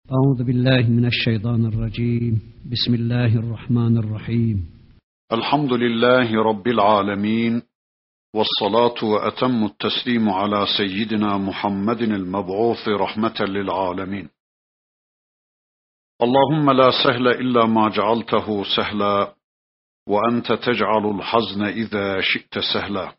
أعوذ بالله من الشيطان الرجيم بسم الله الرحمن الرحيم الحمد لله رب العالمين والصلاة وأتم التسليم على سيدنا محمد المبعوث رحمة للعالمين. اللهم لا سهل إلا ما جعلته سهلا وأنت تجعل الحزن إذا شئت سهلا.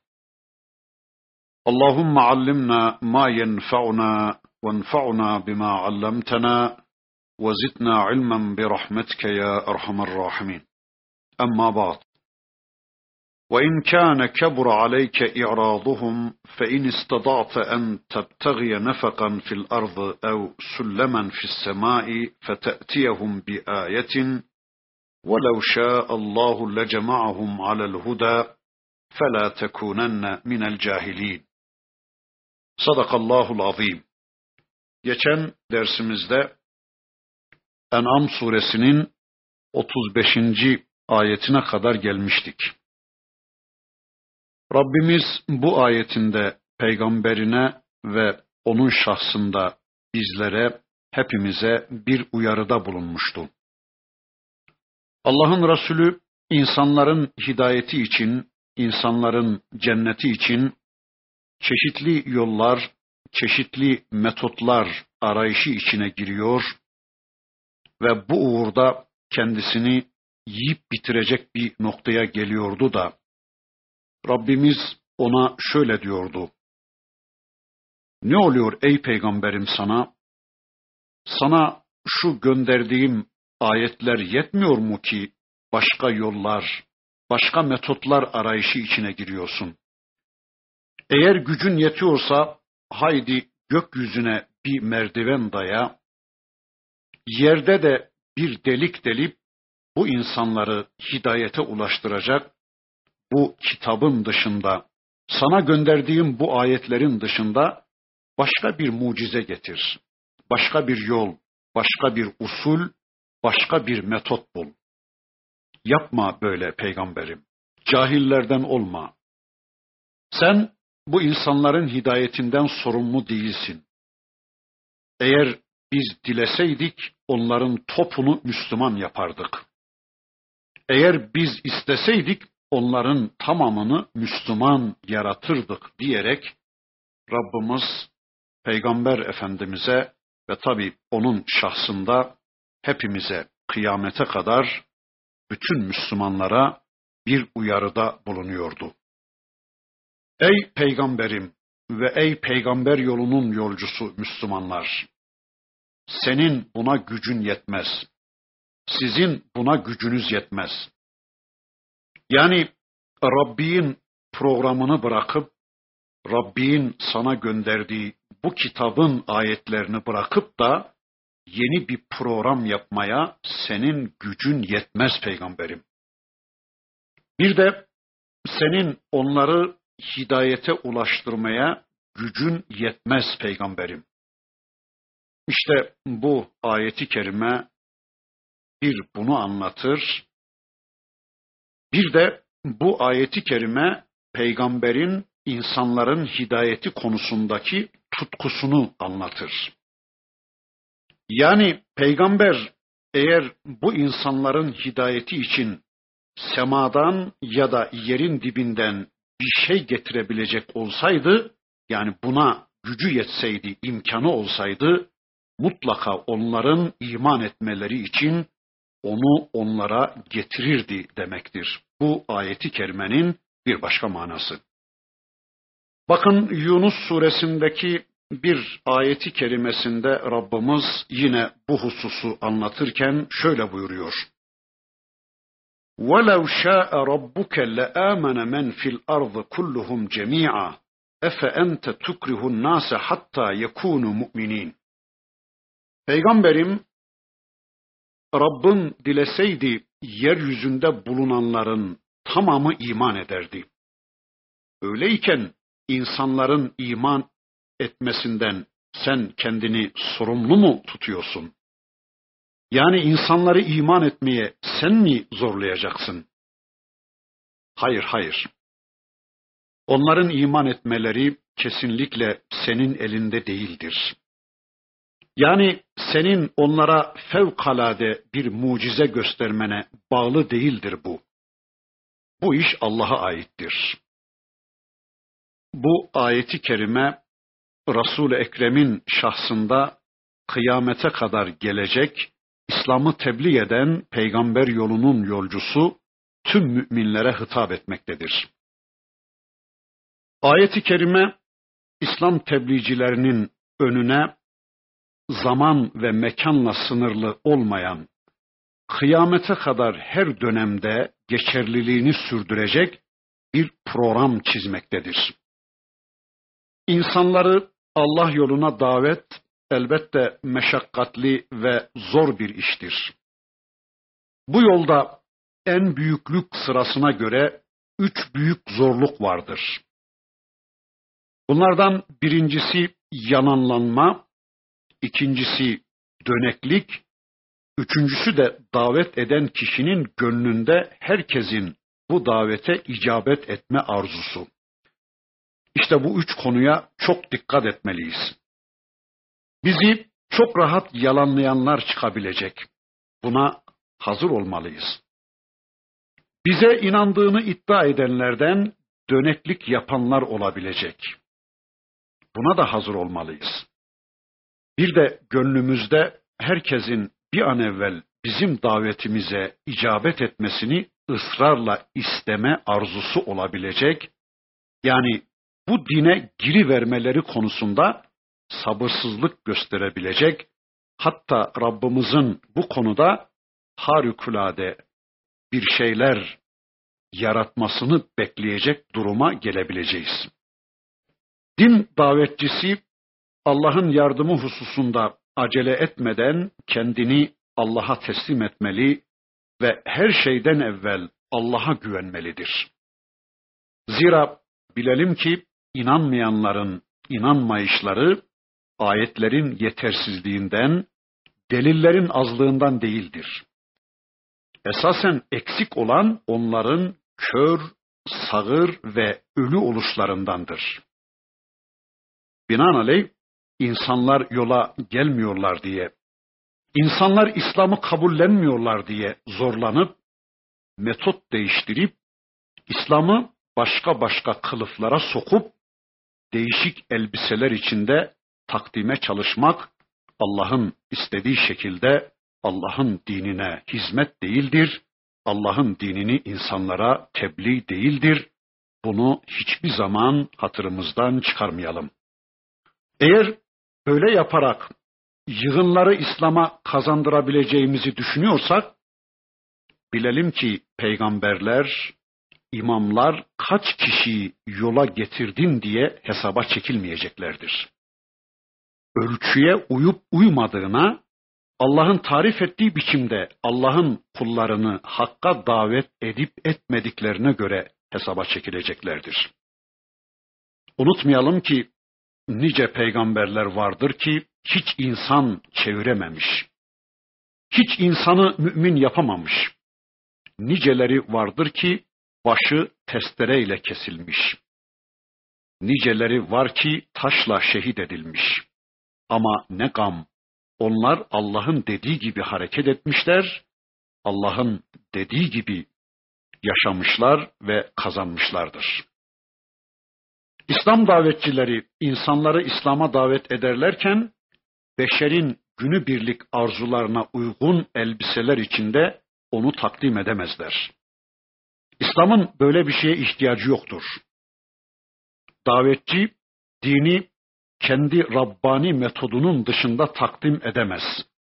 اللهم علمنا ما ينفعنا وانفعنا بما علمتنا وزدنا علما برحمتك يا أرحم الراحمين. أما بعد، وإن كان كبر عليك إعراضهم فإن استطعت أن تبتغي نفقا في الأرض أو سلما في السماء فتأتيهم بآية ولو شاء الله لجمعهم على الهدى فلا تكونن من الجاهلين. Sadakallahul azim. Geçen dersimizde En'am suresinin 35. ayetine kadar gelmiştik. Rabbimiz bu ayetinde peygamberine ve onun şahsında bizlere, hepimize bir uyarıda bulunmuştu. Allah'ın Resulü insanların hidayeti için, insanların cenneti için çeşitli yollar, çeşitli metotlar arayışı içine giriyor ve bu uğurda kendisini yiyip bitirecek bir noktaya geliyordu da Rabbimiz ona şöyle diyordu: ne oluyor ey peygamberim sana? Sana şu gönderdiğim ayetler yetmiyor mu ki başka yollar, başka metotlar arayışı içine giriyorsun? Eğer gücün yetiyorsa haydi gökyüzüne bir merdiven daya, yerde de bir delik delip bu insanları hidayete ulaştıracak, bu kitabın dışında, sana gönderdiğim bu ayetlerin dışında başka bir mucize getir. Başka bir yol, başka bir usul, başka bir metot bul. Yapma böyle peygamberim. Cahillerden olma. Sen bu insanların hidayetinden sorumlu değilsin. Eğer biz dileseydik onların topunu Müslüman yapardık. Eğer biz isteseydik onların tamamını Müslüman yaratırdık diyerek Rabbimiz Peygamber Efendimiz'e ve tabi onun şahsında hepimize kıyamete kadar bütün Müslümanlara bir uyarıda bulunuyordu. Ey peygamberim ve ey peygamber yolunun yolcusu Müslümanlar! Senin buna gücün yetmez. Sizin buna gücünüz yetmez. Yani Rabbin programını bırakıp, Rabbin sana gönderdiği bu kitabın ayetlerini bırakıp da yeni bir program yapmaya senin gücün yetmez peygamberim. Bir de senin onları hidayete ulaştırmaya gücün yetmez peygamberim. İşte bu ayeti kerime bir bunu anlatır. Bir de bu ayeti kerime peygamberin insanların hidayeti konusundaki tutkusunu anlatır. Yani peygamber eğer bu insanların hidayeti için semadan ya da yerin dibinden bir şey getirebilecek olsaydı, yani buna gücü yetseydi, imkanı olsaydı, mutlaka onların iman etmeleri için onu onlara getirirdi demektir. Bu ayeti kerimenin bir başka manası. Bakın Yunus suresindeki bir ayeti kerimesinde Rabbimiz yine bu hususu anlatırken şöyle buyuruyor: وَلَوْ شَاءَ رَبُّكَ لَآمَنَ مَنْ فِي الْأَرْضِ كُلُّهُمْ جَمِيعًا اَفَاَنْتَ تُكْرِهُ النَّاسَ حَتَّى يَكُونُوا مُؤْمِنِينَ. Peygamberim, Rabbin dileseydi yeryüzünde bulunanların tamamı iman ederdi. Öyleyken insanların iman etmesinden sen kendini sorumlu mu tutuyorsun? Yani insanları iman etmeye sen mi zorlayacaksın? Hayır, hayır. Onların iman etmeleri kesinlikle senin elinde değildir. Yani senin onlara fevkalade bir mucize göstermene bağlı değildir bu. Bu iş Allah'a aittir. Bu ayeti kerime Resul-i Ekrem'in şahsında kıyamete kadar gelecek, İslam'ı tebliğ eden peygamber yolunun yolcusu tüm müminlere hitap etmektedir. Ayet-i kerime İslam tebliğcilerinin önüne zaman ve mekanla sınırlı olmayan, kıyamete kadar her dönemde geçerliliğini sürdürecek bir program çizmektedir. İnsanları Allah yoluna davet elbette meşakkatli ve zor bir iştir. Bu yolda en büyüklük sırasına göre 3 büyük zorluk vardır. Bunlardan birincisi yalanlanma, ikincisi döneklik, üçüncüsü de davet eden kişinin gönlünde herkesin bu davete icabet etme arzusu. İşte bu 3 konuya çok dikkat etmeliyiz. Bizi çok rahat yalanlayanlar çıkabilecek. Buna hazır olmalıyız. Bize inandığını iddia edenlerden döneklik yapanlar olabilecek. Buna da hazır olmalıyız. Bir de gönlümüzde herkesin bir an evvel bizim davetimize icabet etmesini ısrarla isteme arzusu olabilecek. Yani bu dine girivermeleri konusunda sabırsızlık gösterebilecek. Hatta Rabbimizin bu konuda harikulade bir şeyler yaratmasını bekleyecek duruma gelebileceğiz. Din davetçisi Allah'ın yardımı hususunda acele etmeden kendini Allah'a teslim etmeli ve her şeyden evvel Allah'a güvenmelidir. Zira bilelim ki inanmayanların inanmayışları ayetlerin yetersizliğinden, delillerin azlığından değildir. Esasen eksik olan onların kör, sağır ve ölü oluşlarındandır. Binaenaleyh insanlar yola gelmiyorlar diye, insanlar İslam'ı kabullenmiyorlar diye zorlanıp, metot değiştirip, İslam'ı başka kılıflara sokup, değişik elbiseler içinde takdime çalışmak, Allah'ın istediği şekilde Allah'ın dinine hizmet değildir, Allah'ın dinini insanlara tebliğ değildir. Bunu hiçbir zaman hatırımızdan çıkarmayalım. Eğer böyle yaparak yığınları İslam'a kazandırabileceğimizi düşünüyorsak, bilelim ki peygamberler, imamlar kaç kişiyi yola getirdin diye hesaba çekilmeyeceklerdir. Ölçüye uyup uymadığına, Allah'ın tarif ettiği biçimde Allah'ın kullarını hakka davet edip etmediklerine göre hesaba çekileceklerdir. Unutmayalım ki nice peygamberler vardır ki hiç insan çevirememiş, hiç insanı mümin yapamamış. Niceleri vardır ki başı testereyle kesilmiş. Niceleri var ki taşla şehit edilmiş. Ama ne gam, onlar Allah'ın dediği gibi hareket etmişler, Allah'ın dediği gibi yaşamışlar ve kazanmışlardır. İslam davetçileri insanları İslam'a davet ederlerken, beşerin günübirlik arzularına uygun elbiseler içinde onu takdim edemezler. İslam'ın böyle bir şeye ihtiyacı yoktur. Davetçi, dini kendi Rabbani metodunun dışında takdim edemez.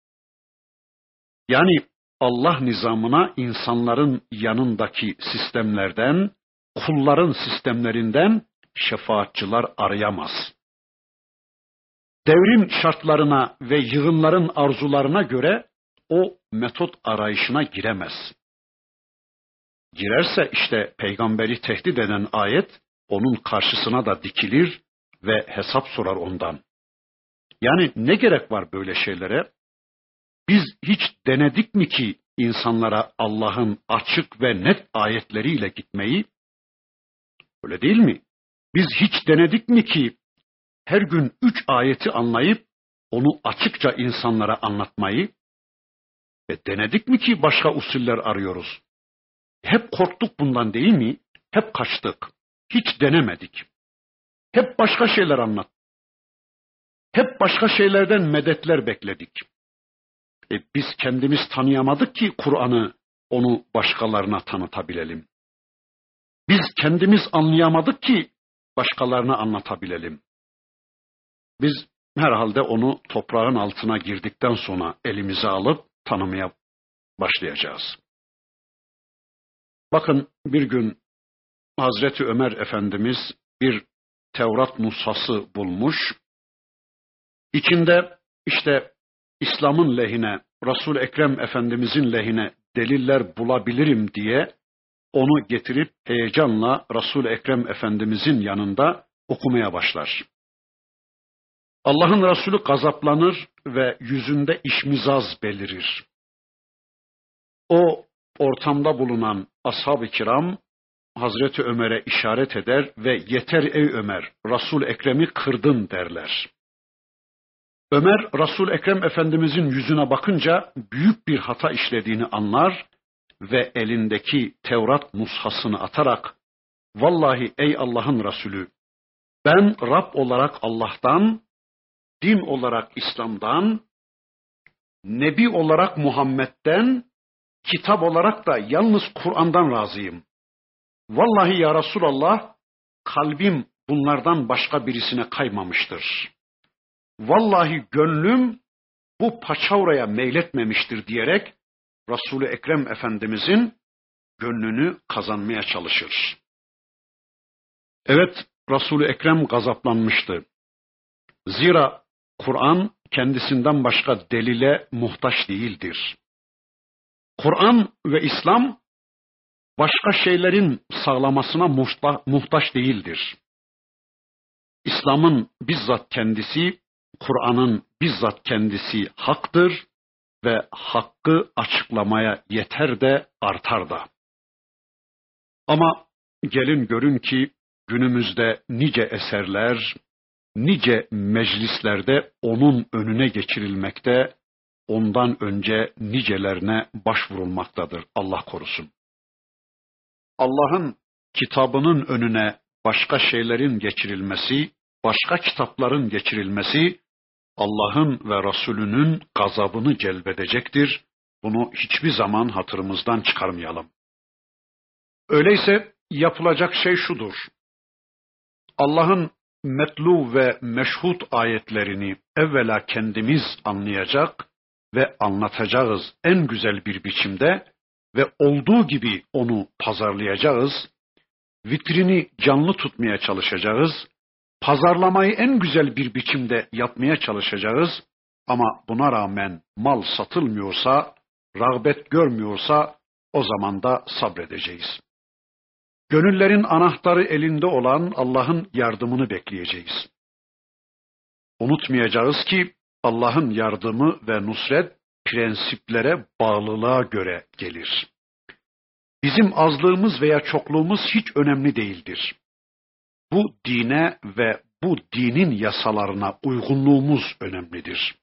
Yani Allah nizamına insanların yanındaki sistemlerden, kulların sistemlerinden şefaatçılar arayamaz. Devrin şartlarına ve yığınların arzularına göre o metot arayışına giremez. Girerse işte peygamberi tehdit eden ayet onun karşısına da dikilir ve hesap sorar ondan. Yani ne gerek var böyle şeylere? Biz hiç denedik mi ki insanlara Allah'ın açık ve net ayetleriyle gitmeyi? Öyle değil mi? Biz hiç denedik mi ki her gün 3 ayeti anlayıp onu açıkça insanlara anlatmayı. Denedik mi ki başka usuller arıyoruz? Hep korktuk bundan değil mi? Hep kaçtık. Hiç denemedik. Hep başka şeyler anlattık. Hep başka şeylerden medetler bekledik. Biz kendimiz tanıyamadık ki Kur'an'ı, onu başkalarına tanıtabilelim. Biz kendimiz anlayamadık ki başkalarına anlatabilelim. Biz herhalde onu toprağın altına girdikten sonra elimize alıp tanımaya başlayacağız. Bakın bir gün Hazreti Ömer Efendimiz bir Tevrat nushası bulmuş. İçinde işte İslam'ın lehine, Resul-i Ekrem Efendimizin lehine deliller bulabilirim diye onu getirip heyecanla Resul-i Ekrem Efendimizin yanında okumaya başlar. Allah'ın Resulü gazaplanır ve yüzünde işmizaz belirir. O ortamda bulunan ashab-ı kiram Hazreti Ömer'e işaret eder ve yeter ey Ömer, Resul-i Ekrem'i kırdın derler. Ömer, Resul-i Ekrem Efendimizin yüzüne bakınca büyük bir hata işlediğini anlar ve elindeki Tevrat nushasını atarak, vallahi ey Allah'ın Resulü, ben Rab olarak Allah'tan, din olarak İslam'dan, Nebi olarak Muhammed'den, kitap olarak da yalnız Kur'an'dan razıyım. Vallahi ya Resulallah, kalbim bunlardan başka birisine kaymamıştır. Vallahi gönlüm bu paçavraya meyletmemiştir diyerek Resul-i Ekrem Efendimizin gönlünü kazanmaya çalışır. Evet, Resul-i Ekrem gazaplanmıştı. Zira Kur'an kendisinden başka delile muhtaç değildir. Kur'an ve İslam başka şeylerin sağlamasına muhtaç değildir. İslam'ın bizzat kendisi, Kur'an'ın bizzat kendisi haktır ve hakkı açıklamaya yeter de artar da. Ama gelin görün ki günümüzde nice eserler, nice meclislerde onun önüne geçirilmekte, ondan önce nicelerine başvurulmaktadır. Allah korusun. Allah'ın kitabının önüne başka şeylerin geçirilmesi, başka kitapların geçirilmesi, Allah'ın ve Resulünün gazabını celbedecektir. Bunu hiçbir zaman hatırımızdan çıkarmayalım. Öyleyse yapılacak şey şudur. Allah'ın metlu ve meşhut ayetlerini evvela kendimiz anlayacak ve anlatacağız en güzel bir biçimde ve olduğu gibi onu pazarlayacağız. Vitrini canlı tutmaya çalışacağız. Pazarlamayı en güzel bir biçimde yapmaya çalışacağız. Ama buna rağmen mal satılmıyorsa, rağbet görmüyorsa o zaman da sabredeceğiz. Gönüllerin anahtarı elinde olan Allah'ın yardımını bekleyeceğiz. Unutmayacağız ki Allah'ın yardımı ve nusret prensiplere, bağlılığa göre gelir. Bizim azlığımız veya çokluğumuz hiç önemli değildir. Bu dine ve bu dinin yasalarına uygunluğumuz önemlidir.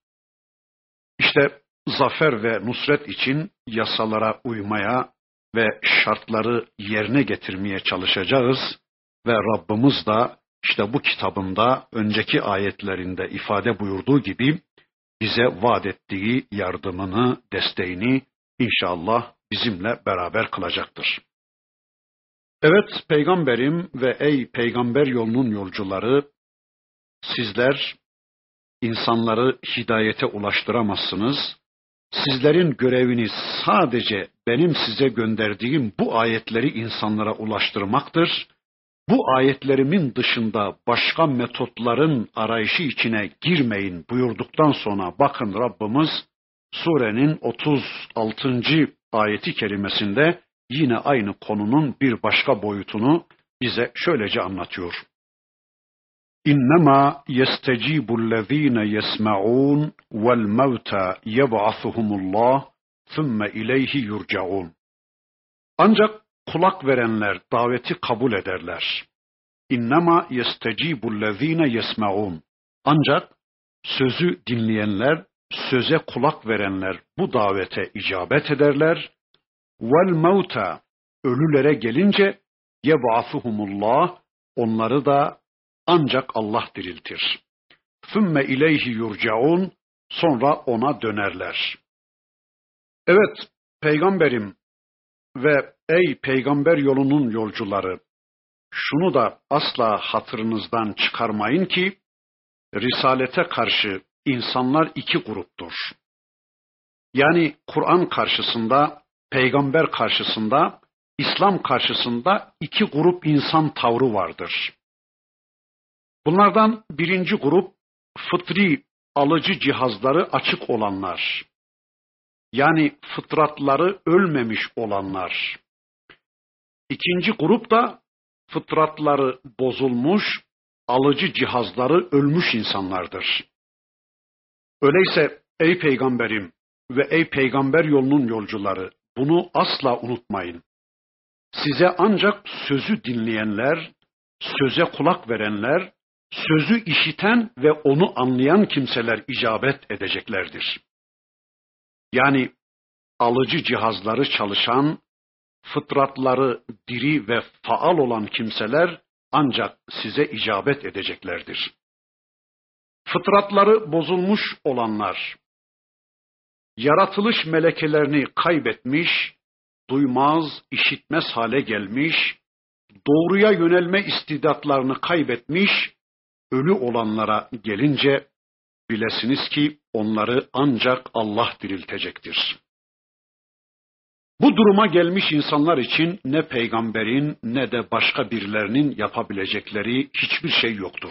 İşte zafer ve nusret için yasalara uymaya ve şartları yerine getirmeye çalışacağız ve Rabbimiz de işte bu kitabında önceki ayetlerinde ifade buyurduğu gibi bize vaat ettiği yardımını, desteğini inşallah bizimle beraber kılacaktır. Evet peygamberim ve ey peygamber yolunun yolcuları, sizler insanları hidayete ulaştıramazsınız. Sizlerin göreviniz sadece benim size gönderdiğim bu ayetleri insanlara ulaştırmaktır. Bu ayetlerimin dışında başka metotların arayışı içine girmeyin buyurduktan sonra bakın Rabbimiz surenin 36. ayeti kerimesinde yine aynı konunun bir başka boyutunu bize şöylece anlatıyor. İnnemâ yestecibü'llezîne yesma'ûn vel mevtâ yeb'asuhumullah thumme ileyhi yurcaûn. Ancak kulak verenler daveti kabul ederler. İnnemâ yestecibü'llezîne yesma'ûn. Ancak sözü dinleyenler, söze kulak verenler bu davete icabet ederler. Vel mevta, ölülere gelince yeb'asuhumullah, onları da ancak Allah diriltir. Sümme ileyhi yurcaun, sonra ona dönerler. Evet, peygamberim ve ey peygamber yolunun yolcuları, şunu da asla hatırınızdan çıkarmayın ki, risalete karşı insanlar iki gruptur. Yani Kur'an karşısında, peygamber karşısında, İslam karşısında iki grup insan tavrı vardır. Bunlardan birinci grup, fıtri alıcı cihazları açık olanlar. Yani fıtratları ölmemiş olanlar. İkinci grup da fıtratları bozulmuş, alıcı cihazları ölmüş insanlardır. Öyleyse ey peygamberim ve ey peygamber yolunun yolcuları, bunu asla unutmayın. Size ancak sözü dinleyenler, söze kulak verenler, sözü işiten ve onu anlayan kimseler icabet edeceklerdir. Yani alıcı cihazları çalışan, fıtratları diri ve faal olan kimseler ancak size icabet edeceklerdir. Fıtratları bozulmuş olanlar, yaratılış melekelerini kaybetmiş, duymaz, işitmez hale gelmiş, doğruya yönelme istidatlarını kaybetmiş, ölü olanlara gelince, bilesiniz ki onları ancak Allah diriltecektir. Bu duruma gelmiş insanlar için ne peygamberin ne de başka birilerinin yapabilecekleri hiçbir şey yoktur.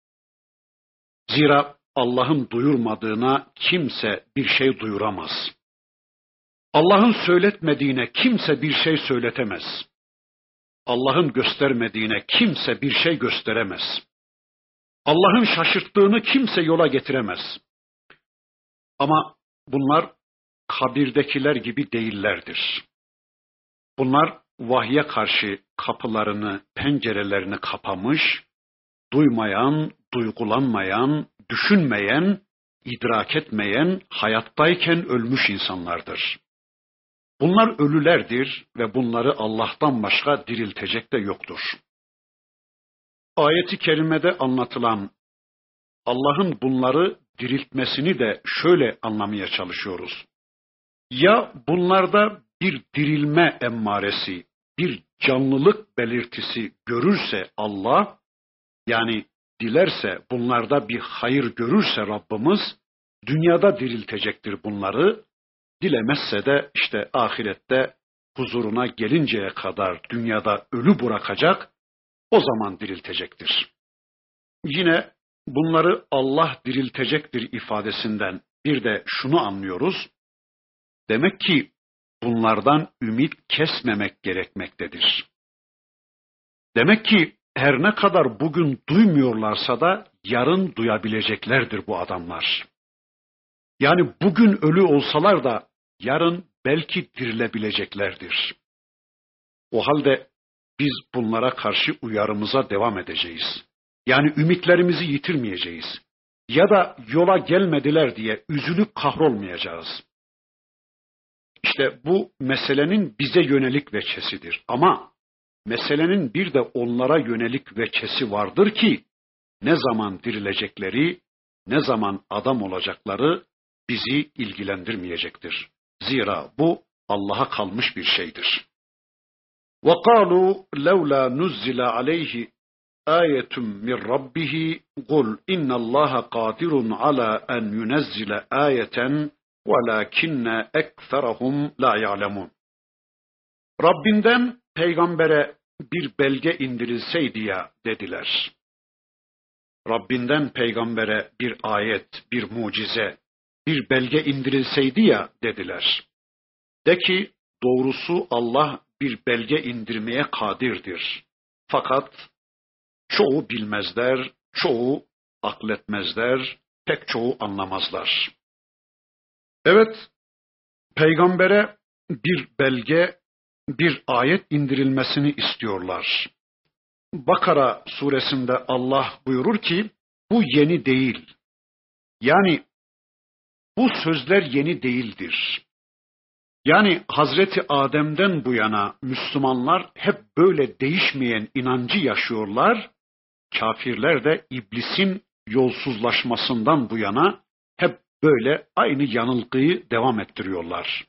Zira Allah'ın duyurmadığına kimse bir şey duyuramaz. Allah'ın söyletmediğine kimse bir şey söyletemez. Allah'ın göstermediğine kimse bir şey gösteremez. Allah'ın şaşırttığını kimse yola getiremez. Ama bunlar kabirdekiler gibi değillerdir. Bunlar vahye karşı kapılarını, pencerelerini kapamış, duymayan, duygulanmayan, düşünmeyen, idrak etmeyen, hayattayken ölmüş insanlardır. Bunlar ölülerdir ve bunları Allah'tan başka diriltecek de yoktur. Ayet-i kerimede anlatılan Allah'ın bunları diriltmesini de şöyle anlamaya çalışıyoruz. Ya bunlarda bir dirilme emmaresi, bir canlılık belirtisi görürse Allah, yani dilerse bunlarda bir hayır görürse Rabbimiz, dünyada diriltecektir bunları, dilemezse de işte ahirette huzuruna gelinceye kadar dünyada ölü bırakacak, o zaman diriltecektir. Yine bunları Allah diriltecektir ifadesinden bir de şunu anlıyoruz. Demek ki bunlardan ümit kesmemek gerekmektedir. Demek ki her ne kadar bugün duymuyorlarsa da yarın duyabileceklerdir bu adamlar. Yani bugün ölü olsalar da yarın belki dirilebileceklerdir. O halde biz bunlara karşı uyarımıza devam edeceğiz. Yani ümitlerimizi yitirmeyeceğiz. Ya da yola gelmediler diye üzülüp kahrolmayacağız. İşte bu meselenin bize yönelik veçhesidir. Ama meselenin bir de onlara yönelik veçhesi vardır ki ne zaman dirilecekleri, ne zaman adam olacakları bizi ilgilendirmeyecektir. Zira bu Allah'a kalmış bir şeydir. وَقَالُوا لَوْلَا نُزِّلَ عَلَيْهِ آيَةٌ مِّنْ رَبِّهِ قُلْ إِنَّ اللّٰهَ قَادِرٌ عَلَى أَنْ يُنَزِّلَ آيَةً وَلَكِنَّ أَكْثَرَهُمْ لَا يَعْلَمُونَ. Rabbinden peygambere bir belge indirilseydi ya dediler. Rabbinden peygambere bir ayet, bir mucize, bir belge indirilseydi ya dediler. De ki doğrusu Allah bir belge indirmeye kadirdir. Fakat çoğu bilmezler, çoğu akletmezler, pek çoğu anlamazlar. Evet, peygambere bir belge, bir ayet indirilmesini istiyorlar. Bakara suresinde Allah buyurur ki, bu yeni değil. Yani bu sözler yeni değildir. Yani Hazreti Adem'den bu yana Müslümanlar hep böyle değişmeyen inancı yaşıyorlar. Kafirler de iblisin yolsuzlaşmasından bu yana hep böyle aynı yanılgıyı devam ettiriyorlar.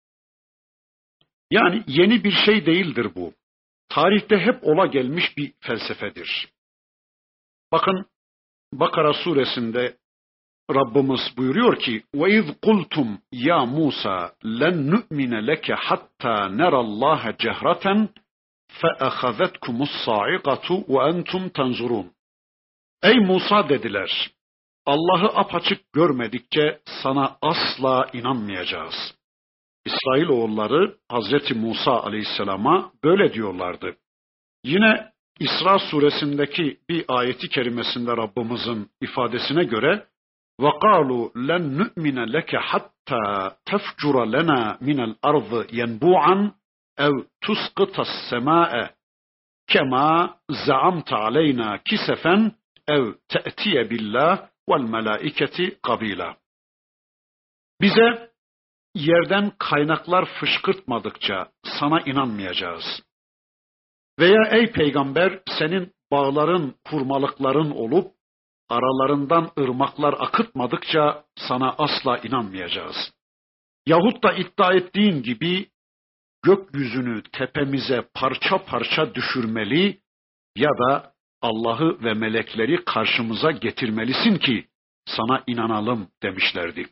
Yani yeni bir şey değildir bu. Tarihte hep ola gelmiş bir felsefedir. Bakın Bakara suresinde Rabbimiz buyuruyor ki وَاِذْ قُلْتُمْ يَا مُوسَى لَنْ نُؤْمِنَ لَكَ حَتَّى نَرَى اللّٰهَ جَهْرَةً فَأَخَذَتْكُمُ الصَّاعِقَةُ وَاَنْتُمْ تَنْظُرُونَ. Ey Musa dediler, Allah'ı apaçık görmedikçe sana asla inanmayacağız. İsrailoğulları Hazreti Musa aleyhisselama böyle diyorlardı. Yine İsra suresindeki bir ayeti kerimesinde Rabbimizin ifadesine göre وَقَالُوا لَنْ نُؤْمِنَ لَكَ حَتَّى تَفْجُرَ لَنَا مِنَ الْأَرْضِ يَنْبُوعًا اَوْ تُسْقِطَ السَّمَاءَ كَمَا زَعَمْتَ عَلَيْنَا كِسَفًا اَوْ تَأْتِيَ بِاللّٰهِ وَالْمَلَائِكَةِ قَبِيلًا. Bize yerden kaynaklar fışkırtmadıkça sana inanmayacağız. Veya ey peygamber senin bağların, kurmalıkların olup aralarından ırmaklar akıtmadıkça sana asla inanmayacağız. Yahut da iddia ettiğin gibi gökyüzünü tepemize parça parça düşürmeli ya da Allah'ı ve melekleri karşımıza getirmelisin ki sana inanalım demişlerdi.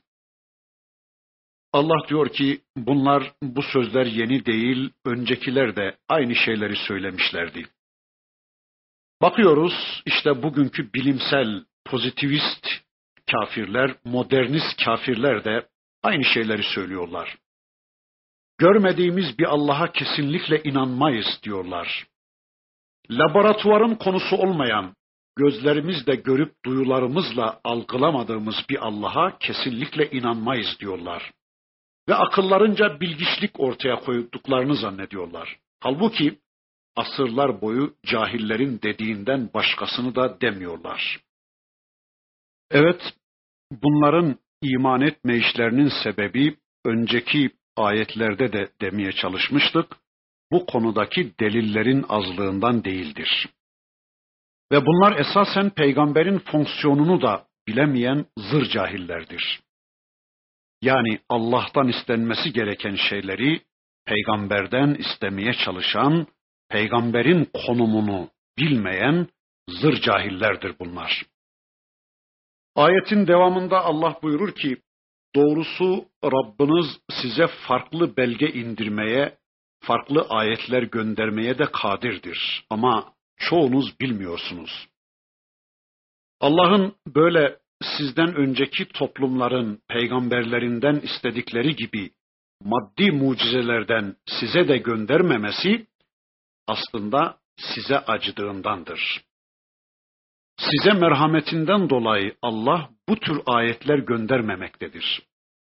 Allah diyor ki bunlar, bu sözler yeni değil, öncekiler de aynı şeyleri söylemişlerdi. Bakıyoruz işte bugünkü bilimsel, pozitivist kafirler, modernist kafirler de aynı şeyleri söylüyorlar. Görmediğimiz bir Allah'a kesinlikle inanmayız diyorlar. Laboratuvarın konusu olmayan, gözlerimizle görüp duyularımızla algılamadığımız bir Allah'a kesinlikle inanmayız diyorlar. Ve akıllarınca bilgiçlik ortaya koyduklarını zannediyorlar. Halbuki asırlar boyu cahillerin dediğinden başkasını da demiyorlar. Evet, bunların iman etmeyişlerinin sebebi önceki ayetlerde de demeye çalışmıştık. Bu konudaki delillerin azlığından değildir. Ve bunlar esasen peygamberin fonksiyonunu da bilemeyen zır cahillerdir. Yani Allah'tan istenmesi gereken şeyleri peygamberden istemeye çalışan, peygamberin konumunu bilmeyen zır cahillerdir bunlar. Ayetin devamında Allah buyurur ki, doğrusu Rabbiniz size farklı belge indirmeye, farklı ayetler göndermeye de kadirdir. Ama çoğunuz bilmiyorsunuz. Allah'ın böyle sizden önceki toplumların peygamberlerinden istedikleri gibi maddi mucizelerden size de göndermemesi aslında size acıdığındandır. Size merhametinden dolayı Allah bu tür ayetler göndermemektedir.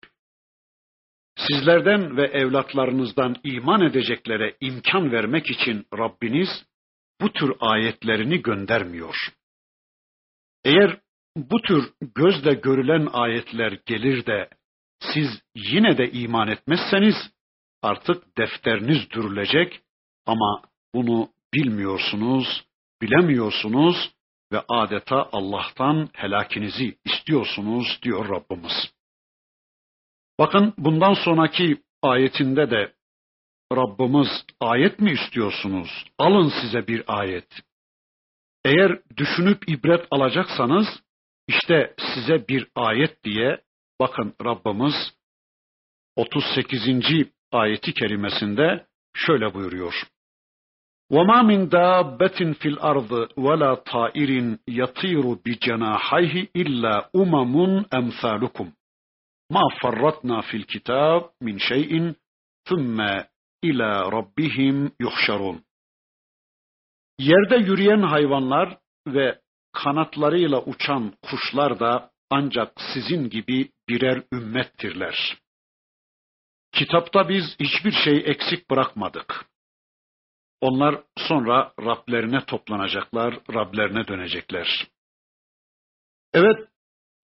Sizlerden ve evlatlarınızdan iman edeceklere imkan vermek için Rabbiniz bu tür ayetlerini göndermiyor. Eğer bu tür gözle görülen ayetler gelir de siz yine de iman etmezseniz artık defteriniz dürülecek ama bunu bilmiyorsunuz, bilemiyorsunuz ve adeta Allah'tan helakinizi istiyorsunuz diyor Rabbimiz. Bakın bundan sonraki ayetinde de Rabbimiz ayet mi istiyorsunuz? Alın size bir ayet. Eğer düşünüp ibret alacaksanız işte size bir ayet diye bakın Rabbimiz 38. ayeti kerimesinde şöyle buyuruyor. وَمَا مِنْ دَابَّةٍ فِي الْأَرْضِ وَلَا طَائِرٍ يَطِيرُ بِجَنَاحَيْهِ إِلَّا أُمَمٌ أَمْثَالُكُمْ مَا فَرَّطْنَا فِي الْكِتَابِ مِنْ شَيْءٍ ثُمَّ إِلَى رَبِّهِمْ يُحْشَرُونَ. Yerde yürüyen hayvanlar ve kanatlarıyla uçan kuşlar da ancak sizin gibi birer ümmettirler. Kitapta biz hiçbir şey eksik bırakmadık. Onlar sonra Rablerine toplanacaklar, Rablerine dönecekler. Evet,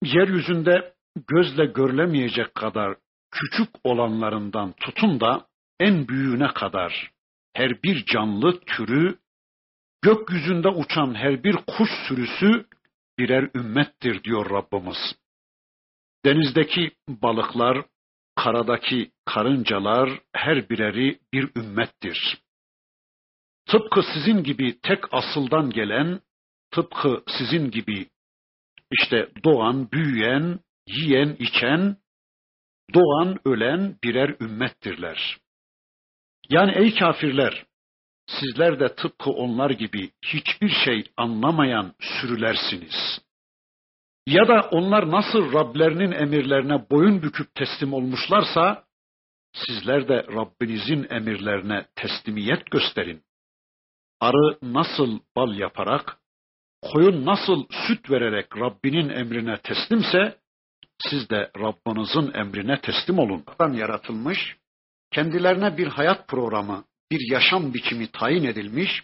yeryüzünde gözle görülemeyecek kadar küçük olanlarından tutun da en büyüğüne kadar her bir canlı türü, gökyüzünde uçan her bir kuş sürüsü birer ümmettir diyor Rabbimiz. Denizdeki balıklar, karadaki karıncalar her bireri bir ümmettir. Tıpkı sizin gibi tek asıldan gelen, tıpkı sizin gibi işte doğan, büyüyen, yiyen, içen, doğan, ölen birer ümmettirler. Yani ey kafirler, sizler de tıpkı onlar gibi hiçbir şey anlamayan sürülersiniz. Ya da onlar nasıl Rablerinin emirlerine boyun büküp teslim olmuşlarsa, sizler de Rabbinizin emirlerine teslimiyet gösterin. Arı nasıl bal yaparak, koyun nasıl süt vererek Rabbinin emrine teslimse, siz de Rabbinizin emrine teslim olun. Yaratılmış, kendilerine bir hayat programı, bir yaşam biçimi tayin edilmiş,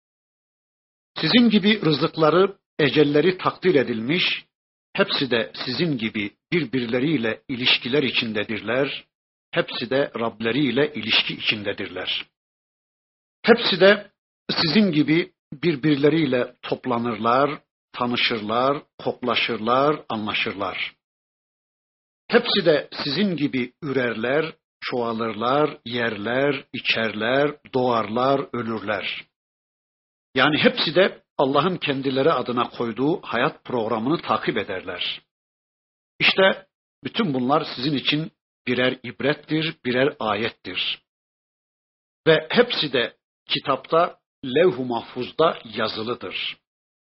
sizin gibi rızıkları, ecelleri takdir edilmiş, hepsi de sizin gibi birbirleriyle ilişkiler içindedirler, hepsi de Rableriyle ilişki içindedirler. Hepsi de sizin gibi birbirleriyle toplanırlar, tanışırlar, koklaşırlar, anlaşırlar. Hepsi de sizin gibi ürerler, çoğalırlar, yerler, içerler, doğarlar, ölürler. Yani hepsi de Allah'ın kendileri adına koyduğu hayat programını takip ederler. İşte bütün bunlar sizin için birer ibrettir, birer ayettir. Ve hepsi de kitapta, levh-u mahfuzda yazılıdır.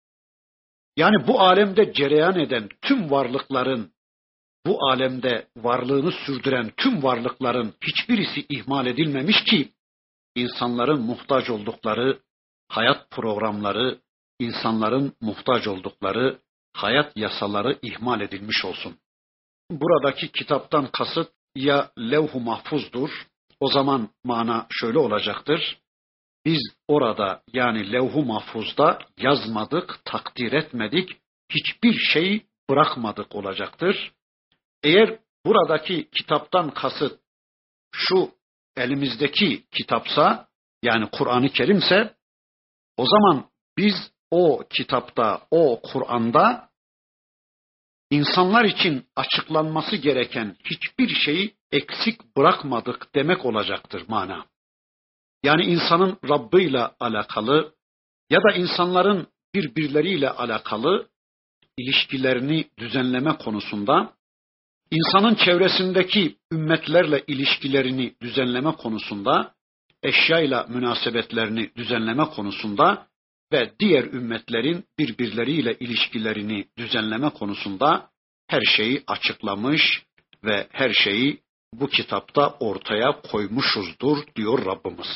Yani bu alemde cereyan eden tüm varlıkların, bu alemde varlığını sürdüren tüm varlıkların hiçbirisi ihmal edilmemiş ki, insanların muhtaç oldukları hayat programları, insanların muhtaç oldukları hayat yasaları ihmal edilmiş olsun. Buradaki kitaptan kasıt ya levh-u mahfuzdur, o zaman mana şöyle olacaktır. Biz orada yani levh-u mahfuzda yazmadık, takdir etmedik, hiçbir şey bırakmadık olacaktır. Eğer buradaki kitaptan kasıt şu elimizdeki kitapsa, yani Kur'an-ı Kerim'se, o zaman biz o kitapta, o Kur'an'da insanlar için açıklanması gereken hiçbir şeyi eksik bırakmadık demek olacaktır mana. Yani insanın Rabb'iyle alakalı ya da insanların birbirleriyle alakalı ilişkilerini düzenleme konusunda, insanın çevresindeki ümmetlerle ilişkilerini düzenleme konusunda, eşyayla münasebetlerini düzenleme konusunda ve diğer ümmetlerin birbirleriyle ilişkilerini düzenleme konusunda her şeyi açıklamış ve her şeyi bu kitapta ortaya koymuşuzdur diyor Rabbimiz.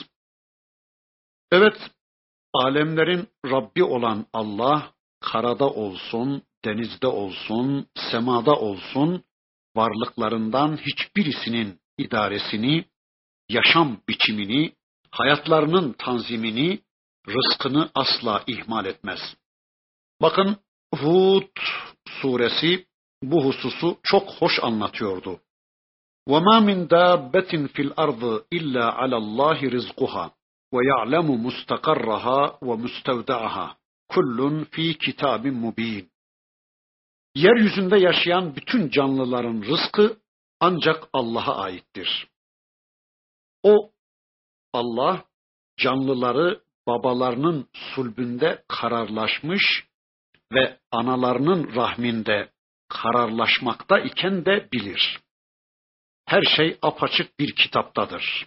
Evet, alemlerin Rabbi olan Allah, karada olsun, denizde olsun, semada olsun, varlıklarından hiçbirisinin idaresini, yaşam biçimini, hayatlarının tanzimini, rızkını asla ihmal etmez. Bakın Hud suresi bu hususu çok hoş anlatıyordu. وَمَا مِنْ دَابَّةٍ فِي الْأَرْضِ إِلَّا عَلَى اللّٰهِ رِزْقُهَا وَيَعْلَمُ مُسْتَقَرَّهَا وَمُسْتَوْدَعَهَا كُلٌّ فِي كِتَابٍ مُب۪ينٍ. Yeryüzünde yaşayan bütün canlıların rızkı ancak Allah'a aittir. O Allah canlıları babalarının sulbünde kararlaşmış ve analarının rahminde kararlaşmakta iken de bilir. Her şey apaçık bir kitaptadır.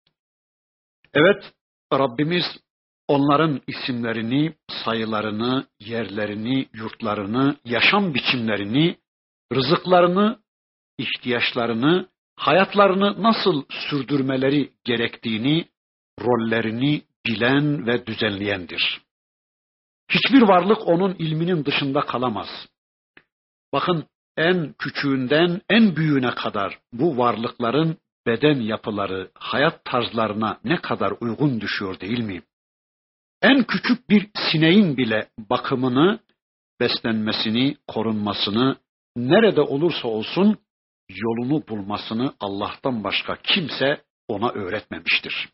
Evet, Rabbimiz onların isimlerini, sayılarını, yerlerini, yurtlarını, yaşam biçimlerini, rızıklarını, ihtiyaçlarını, hayatlarını nasıl sürdürmeleri gerektiğini, rollerini bilen ve düzenleyendir. Hiçbir varlık onun ilminin dışında kalamaz. Bakın en küçüğünden en büyüğüne kadar bu varlıkların beden yapıları, hayat tarzlarına ne kadar uygun düşüyor değil mi? En küçük bir sineğin bile bakımını, beslenmesini, korunmasını, nerede olursa olsun yolunu bulmasını Allah'tan başka kimse ona öğretmemiştir.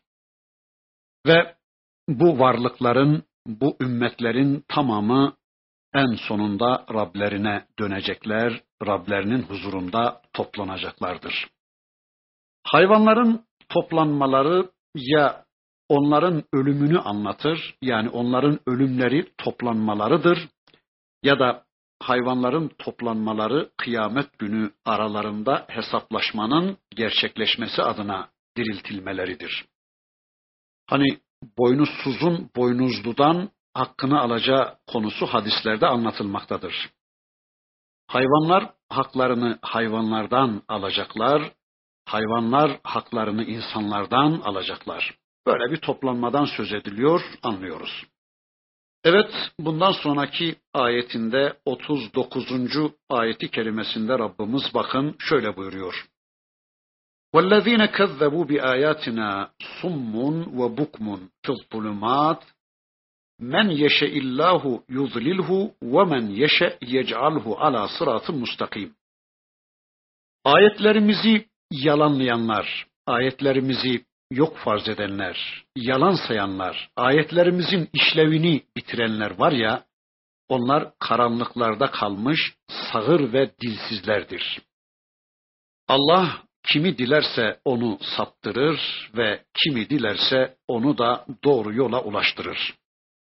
Ve bu varlıkların, bu ümmetlerin tamamı en sonunda Rablerine dönecekler, Rablerinin huzurunda toplanacaklardır. Hayvanların toplanmaları ya onların ölümünü anlatır, yani onların ölümleri toplanmalarıdır, ya da hayvanların toplanmaları kıyamet günü aralarında hesaplaşmanın gerçekleşmesi adına diriltilmeleridir. Hani boynuzsuzun boynuzludan hakkını alacağı konusu hadislerde anlatılmaktadır. Hayvanlar haklarını hayvanlardan alacaklar, hayvanlar haklarını insanlardan alacaklar. Böyle bir toplanmadan söz ediliyor, anlıyoruz. Evet, bundan sonraki ayetinde 39. ayeti kerimesinde Rabbimiz bakın şöyle buyuruyor. وَالَّذ۪ينَ كَذَّبُوا بِآيَاتِنَا صُمٌّ وَبُكْمٌ فِي الظُّلُمَاتِ مَنْ يَشَئِ اللّٰهُ يُضْلِلْهُ وَمَنْ يَشَئْ يَجْعَلْهُ عَلَى صِرَاطٍ مُسْتَقِيمٍ. Ayetlerimizi yalanlayanlar, ayetlerimizi yok farz edenler, yalan sayanlar, ayetlerimizin işlevini bitirenler var ya, onlar karanlıklarda kalmış sağır ve dilsizlerdir. Allah kimi dilerse onu saptırır ve kimi dilerse onu da doğru yola ulaştırır.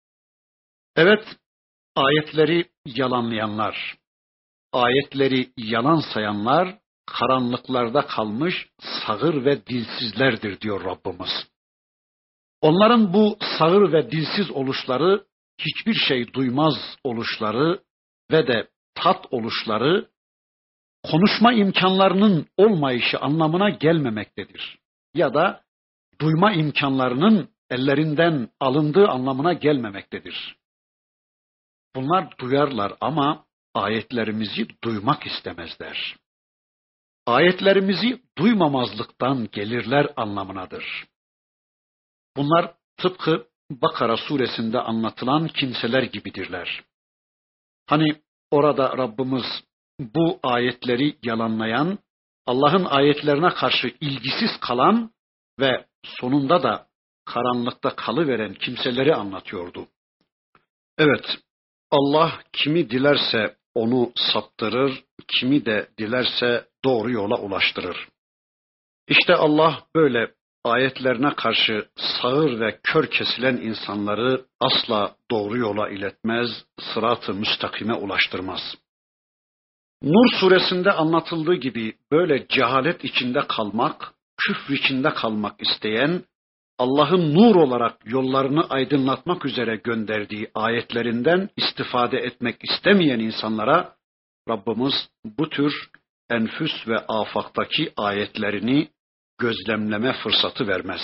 Evet, ayetleri yalanlayanlar, ayetleri yalan sayanlar, karanlıklarda kalmış sağır ve dilsizlerdir diyor Rabbimiz. Onların bu sağır ve dilsiz oluşları, hiçbir şey duymaz oluşları ve de tat oluşları, konuşma imkanlarının olmayışı anlamına gelmemektedir. Ya da duyma imkanlarının ellerinden alındığı anlamına gelmemektedir. Bunlar duyarlar ama ayetlerimizi duymak istemezler. Ayetlerimizi duymamazlıktan gelirler anlamınadır. Bunlar tıpkı Bakara suresinde anlatılan kimseler gibidirler. Hani orada Rabbimiz bu ayetleri yalanlayan, Allah'ın ayetlerine karşı ilgisiz kalan ve sonunda da karanlıkta kalıveren kimseleri anlatıyordu. Evet, Allah kimi dilerse onu saptırır, kimi de dilerse doğru yola ulaştırır. İşte Allah böyle ayetlerine karşı sağır ve kör kesilen insanları asla doğru yola iletmez, sırat-ı müstakime ulaştırmaz. Nur suresinde anlatıldığı gibi böyle cehalet içinde kalmak, küfür içinde kalmak isteyen, Allah'ın nur olarak yollarını aydınlatmak üzere gönderdiği ayetlerinden istifade etmek istemeyen insanlara Rabbimiz bu tür enfüs ve afaktaki ayetlerini gözlemleme fırsatı vermez.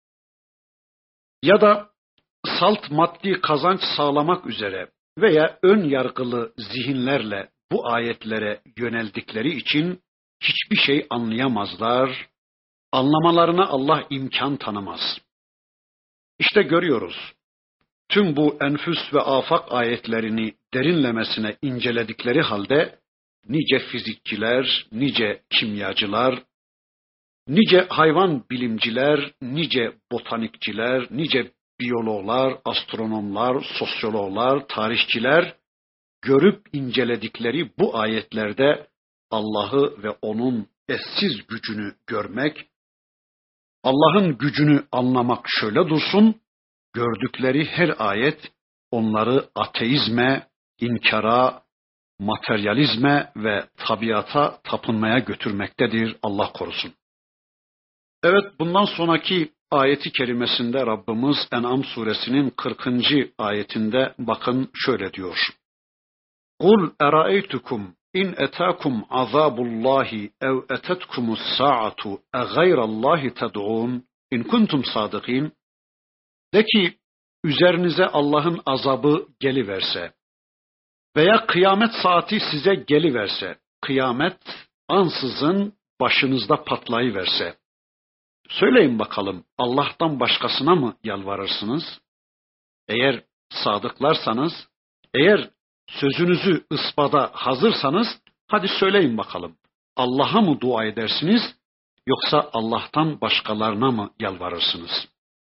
Ya da salt maddi kazanç sağlamak üzere veya ön yargılı zihinlerle bu ayetlere yöneldikleri için hiçbir şey anlayamazlar, anlamalarına Allah imkan tanımaz. İşte görüyoruz, tüm bu enfüs ve afak ayetlerini derinlemesine inceledikleri halde nice fizikçiler, nice kimyacılar, nice hayvan bilimciler, nice botanikçiler, nice biyologlar, astronomlar, sosyologlar, tarihçiler görüp inceledikleri bu ayetlerde Allah'ı ve onun eşsiz gücünü görmek, Allah'ın gücünü anlamak şöyle dursun, gördükleri her ayet onları ateizme, inkara, materyalizme ve tabiata tapınmaya götürmektedir, Allah korusun. Evet, bundan sonraki ayeti kerimesinde Rabbimiz En'am suresinin 40. ayetinde bakın şöyle diyor. قُلْ اَرَأَيْتُكُمْ İn etâkum azâbullâhi ev etetkumus sâ'atu eghayrallâhi ted'ûn in kuntum sâdıkîn. De ki üzerinize Allah'ın azabı geliverse veya kıyamet saati size geliverse, kıyamet ansızın başınızda patlayıverse, söyleyin bakalım Allah'tan başkasına mı yalvarırsınız? Eğer sadıklarsanız, eğer sözünüzü ispada hazırsanız Hadi söyleyin bakalım. Allah'a mı dua edersiniz yoksa Allah'tan başkalarına mı yalvarırsınız?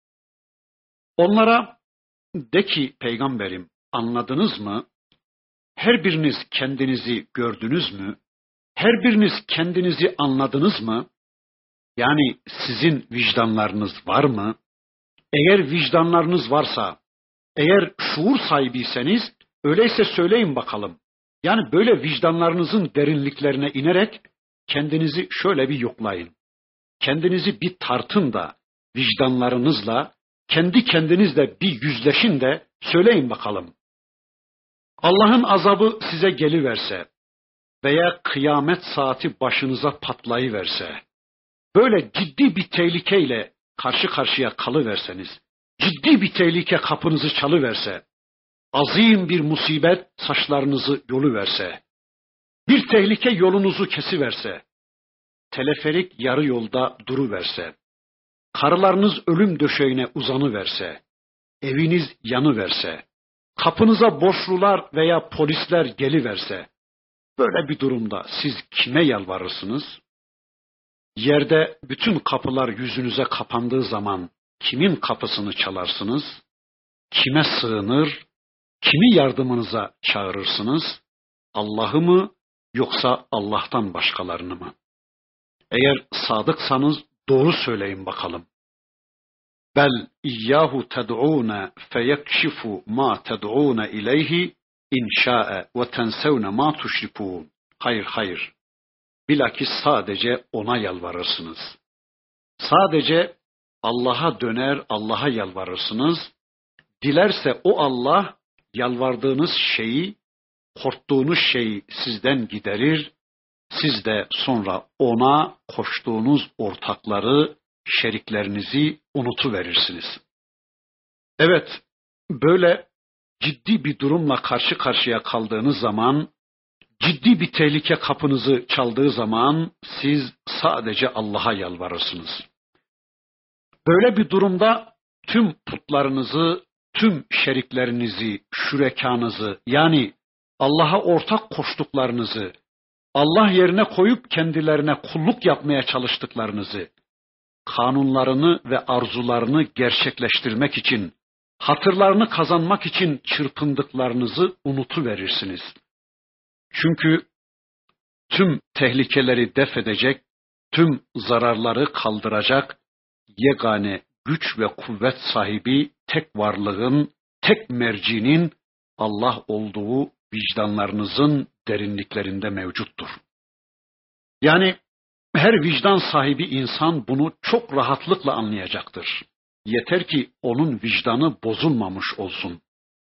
Onlara de ki peygamberim, anladınız mı? Her biriniz kendinizi gördünüz mü? Her biriniz kendinizi anladınız mı? Yani sizin vicdanlarınız var mı? Eğer vicdanlarınız varsa, eğer şuur sahibiyseniz öyleyse söyleyin bakalım. Yani böyle vicdanlarınızın derinliklerine inerek kendinizi şöyle bir yoklayın. Kendinizi bir tartın da vicdanlarınızla, kendi kendinizle bir yüzleşin de söyleyin bakalım. Allah'ın azabı size geliverse veya kıyamet saati başınıza patlayıverse, böyle ciddi bir tehlikeyle karşı karşıya kalıverseniz, ciddi bir tehlike kapınızı çalıverse, azim bir musibet saçlarınızı yoluverse, bir tehlike yolunuzu kesiverse, teleferik yarı yolda duruverse, karılarınız ölüm döşeğine uzanıverse, eviniz yanıverse, kapınıza borçlular veya polisler geliverse, böyle bir durumda siz kime yalvarırsınız? Yerde bütün kapılar yüzünüze kapandığı zaman kimin kapısını çalarsınız? Kime sığınır? Kimi yardımınıza çağırırsınız? Allah'ı mı yoksa Allah'tan başkalarını mı? Eğer sadıksanız doğru söyleyin bakalım. Bel iyyahu ted'ûne feyekşifu ma ted'ûne ileyhi inşa'e ve tensevne ma tuşrikûn. Hayır, hayır. Bilakis sadece ona yalvarırsınız. Sadece Allah'a döner, Allah'a yalvarırsınız. Dilerse o Allah yalvardığınız şeyi, korktuğunuz şeyi sizden giderir. Siz de sonra ona koştuğunuz ortakları, şeriklerinizi unutuverirsiniz. Evet, böyle ciddi bir durumla karşı karşıya kaldığınız zaman, ciddi bir tehlike kapınızı çaldığı zaman siz sadece Allah'a yalvarırsınız. Böyle bir durumda tüm putlarınızı, tüm şeriklerinizi, şürekanızı yani Allah'a ortak koştuklarınızı, Allah yerine koyup kendilerine kulluk yapmaya çalıştıklarınızı, kanunlarını ve arzularını gerçekleştirmek için, hatırlarını kazanmak için çırpındıklarınızı unutuverirsiniz. Çünkü tüm tehlikeleri def edecek, tüm zararları kaldıracak, yegane güç ve kuvvet sahibi tek varlığın, tek mercinin Allah olduğu vicdanlarınızın derinliklerinde mevcuttur. Yani her vicdan sahibi insan bunu çok rahatlıkla anlayacaktır. Yeter ki onun vicdanı bozulmamış olsun.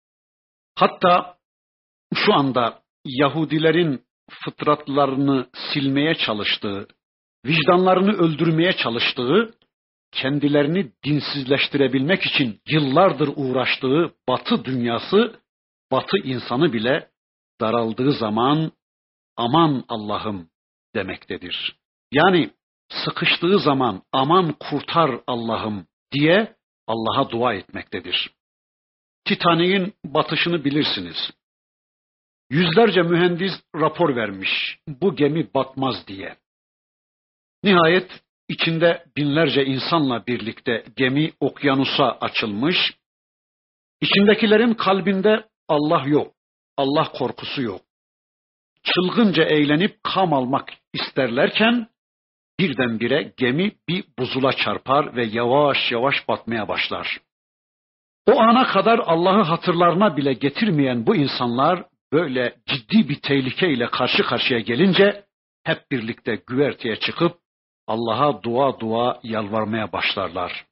Hatta şu anda Yahudilerin fıtratlarını silmeye çalıştığı, vicdanlarını öldürmeye çalıştığı, kendilerini dinsizleştirebilmek için yıllardır uğraştığı Batı dünyası, Batı insanı bile daraldığı zaman aman Allah'ım demektedir. Yani sıkıştığı zaman aman kurtar Allah'ım diye Allah'a dua etmektedir. Titanik'in batışını bilirsiniz. Yüzlerce mühendis rapor vermiş bu gemi batmaz diye. Nihayet içinde binlerce insanla birlikte gemi okyanusa açılmış. İçindekilerin kalbinde Allah yok, Allah korkusu yok. Çılgınca eğlenip kam almak isterlerken birdenbire gemi bir buzula çarpar ve yavaş yavaş batmaya başlar. O ana kadar Allah'ı hatırlarına bile getirmeyen bu insanlar böyle ciddi bir tehlikeyle karşı karşıya gelince hep birlikte güverteye çıkıp Allah'a dua yalvarmaya başlarlar.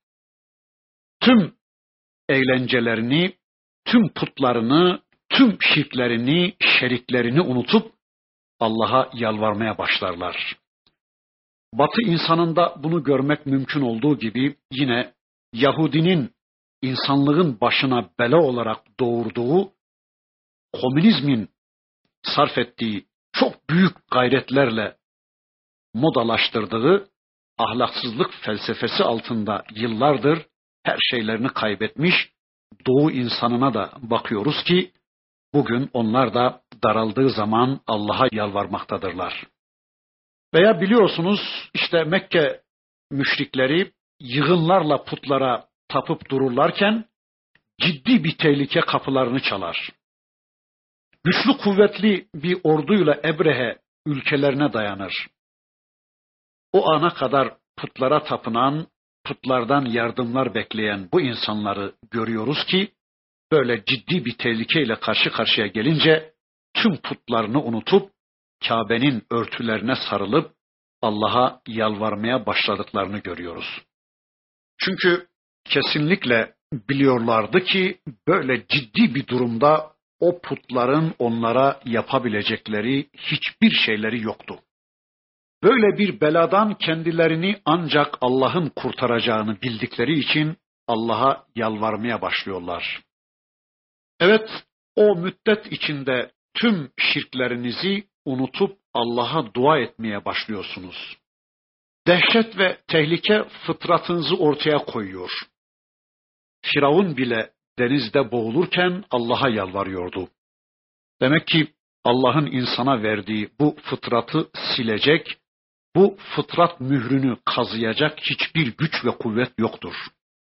Tüm eğlencelerini, tüm putlarını, tüm şirklerini, şeriklerini unutup Allah'a yalvarmaya başlarlar. Batı insanında bunu görmek mümkün olduğu gibi yine Yahudinin insanlığın başına bela olarak doğurduğu, komünizmin sarf ettiği çok büyük gayretlerle modalaştırdığı ahlaksızlık felsefesi altında yıllardır her şeylerini kaybetmiş Doğu insanına da bakıyoruz ki bugün onlar da daraldığı zaman Allah'a yalvarmaktadırlar. Veya biliyorsunuz işte Mekke müşrikleri yığınlarla putlara tapıp dururlarken ciddi bir tehlike kapılarını çalar. Güçlü kuvvetli bir orduyla Ebrehe ülkelerine dayanır. O ana kadar putlara tapınan, putlardan yardımlar bekleyen bu insanları görüyoruz ki böyle ciddi bir tehlikeyle karşı karşıya gelince tüm putlarını unutup Kabe'nin örtülerine sarılıp Allah'a yalvarmaya başladıklarını görüyoruz. Çünkü kesinlikle biliyorlardı ki böyle ciddi bir durumda o putların onlara yapabilecekleri hiçbir şeyleri yoktu. Böyle bir beladan kendilerini ancak Allah'ın kurtaracağını bildikleri için Allah'a yalvarmaya başlıyorlar. Evet, o müddet içinde tüm şirklerinizi unutup Allah'a dua etmeye başlıyorsunuz. Dehşet ve tehlike fıtratınızı ortaya koyuyor. Firavun bile denizde boğulurken Allah'a yalvarıyordu. Demek ki Allah'ın insana verdiği bu fıtratı silecek, bu fıtrat mührünü kazıyacak hiçbir güç ve kuvvet yoktur.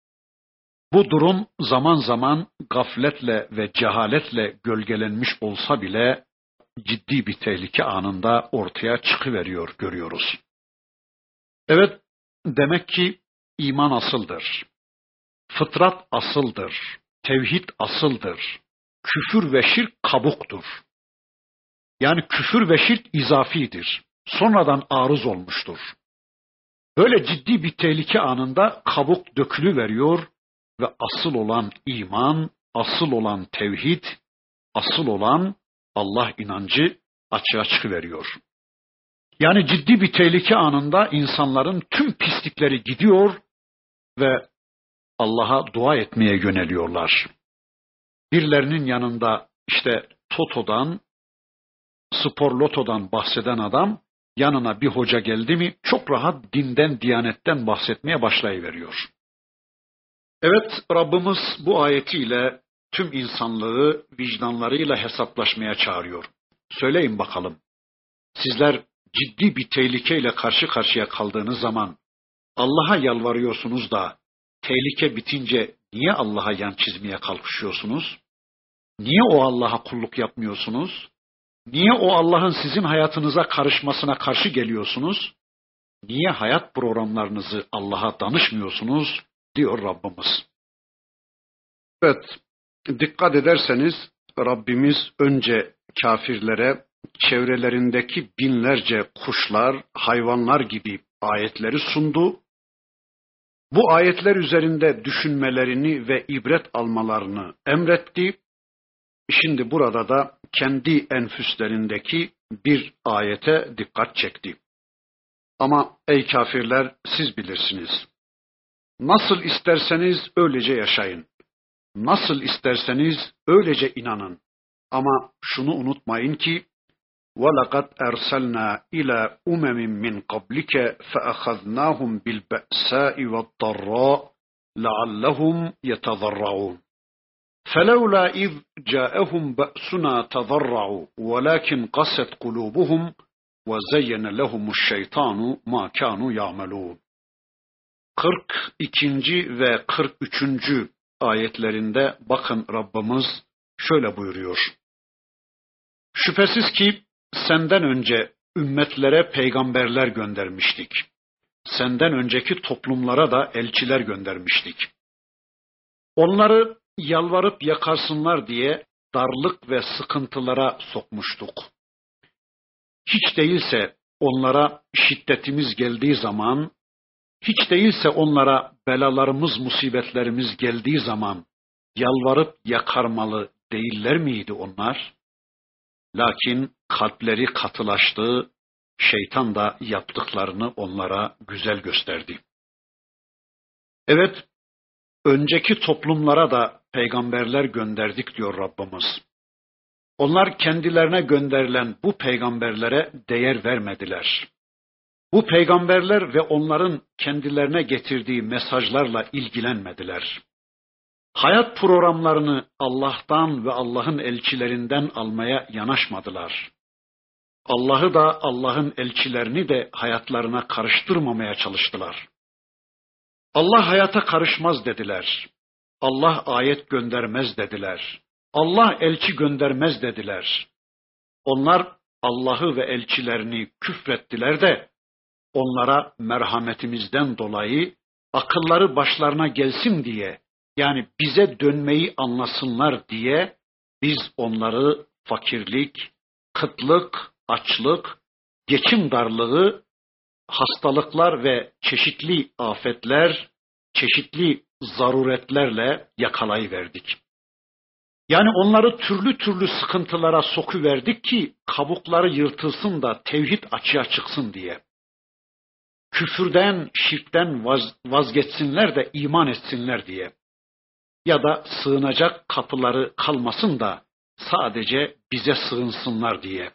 Bu durum zaman zaman gafletle ve cehaletle gölgelenmiş olsa bile ciddi bir tehlike anında ortaya çıkıveriyor, görüyoruz. Evet, demek ki iman asıldır. Fıtrat asıldır. Tevhid asıldır. Küfür ve şirk kabuktur. Yani küfür ve şirk izafidir. Sonradan arız olmuştur. Böyle ciddi bir tehlike anında kabuk dökülüveriyor ve asıl olan iman, asıl olan tevhid, asıl olan Allah inancı açığa çıkıveriyor. Yani ciddi bir tehlike anında insanların tüm pislikleri gidiyor ve Allah'a dua etmeye yöneliyorlar. Birilerinin yanında işte Toto'dan, spor lotodan bahseden adam yanına bir hoca geldi mi çok rahat dinden, diyanetten bahsetmeye başlayıveriyor. Evet, Rabbimiz bu ayetiyle tüm insanlığı vicdanlarıyla hesaplaşmaya çağırıyor. Söyleyin bakalım, sizler ciddi bir tehlikeyle karşı karşıya kaldığınız zaman Allah'a yalvarıyorsunuz da tehlike bitince niye Allah'a yan çizmeye kalkışıyorsunuz? Niye o Allah'a kulluk yapmıyorsunuz? Niye o Allah'ın sizin hayatınıza karışmasına karşı geliyorsunuz? Niye hayat programlarınızı Allah'a danışmıyorsunuz? Diyor Rabbimiz. Evet, dikkat ederseniz Rabbimiz önce kafirlere çevrelerindeki binlerce kuşlar, hayvanlar gibi ayetleri sundu. Bu ayetler üzerinde düşünmelerini ve ibret almalarını emretti. Şimdi burada da kendi enfüslerindeki bir ayete dikkat çekti. Ama ey kafirler, siz bilirsiniz. Nasıl isterseniz öylece yaşayın. Nasıl isterseniz öylece inanın. Ama şunu unutmayın ki وَلَقَدْ أَرْسَلْنَا إِلَى أُمَمٍ مِّنْ قَبْلِكَ فَأَخَذْنَاهُمْ بِالْبَأْسَاءِ وَالضَّرَّاءِ لَعَلَّهُمْ يَتَضَرَّعُونَ فَلَوْلَا إِذْ جَاءَهُمْ بَأْسُنَا تَضَرَّعُوا وَلَكِنْ قَسَتْ قُلُوبُهُمْ وَزَيَّنَ لَهُمُ الشَّيْطَانُ مَا كَانُوا يَعْمَلُونَ 42. ve 43. ayetlerinde bakın Rabbimiz şöyle buyuruyor. Şüphesiz ki senden önce ümmetlere peygamberler göndermiştik. Senden önceki toplumlara da elçiler göndermiştik. Onları yalvarıp yakarsınlar diye darlık ve sıkıntılara sokmuştuk. Hiç değilse onlara şiddetimiz geldiği zaman, hiç değilse onlara belalarımız, musibetlerimiz geldiği zaman yalvarıp yakarmalı değiller miydi onlar? Lakin kalpleri katılaştı, şeytan da yaptıklarını onlara güzel gösterdi. Evet, önceki toplumlara da peygamberler gönderdik diyor Rabbimiz. Onlar kendilerine gönderilen bu peygamberlere değer vermediler. Bu peygamberler ve onların kendilerine getirdiği mesajlarla ilgilenmediler. Hayat programlarını Allah'tan ve Allah'ın elçilerinden almaya yanaşmadılar. Allah'ı da Allah'ın elçilerini de hayatlarına karıştırmamaya çalıştılar. Allah hayata karışmaz dediler. Allah ayet göndermez dediler. Allah elçi göndermez dediler. Onlar Allah'ı ve elçilerini küfrettiler de onlara merhametimizden dolayı akılları başlarına gelsin diye, yani bize dönmeyi anlasınlar diye biz onları fakirlik, kıtlık, açlık, geçim darlığı, hastalıklar ve çeşitli afetler, çeşitli zaruretlerle yakalayıverdik. Yani onları türlü türlü sıkıntılara sokuverdik ki kabukları yırtılsın da tevhid açığa çıksın diye. Küfürden, şirkten vazgeçsinler de iman etsinler diye. Ya da sığınacak kapıları kalmasın da sadece bize sığınsınlar diye.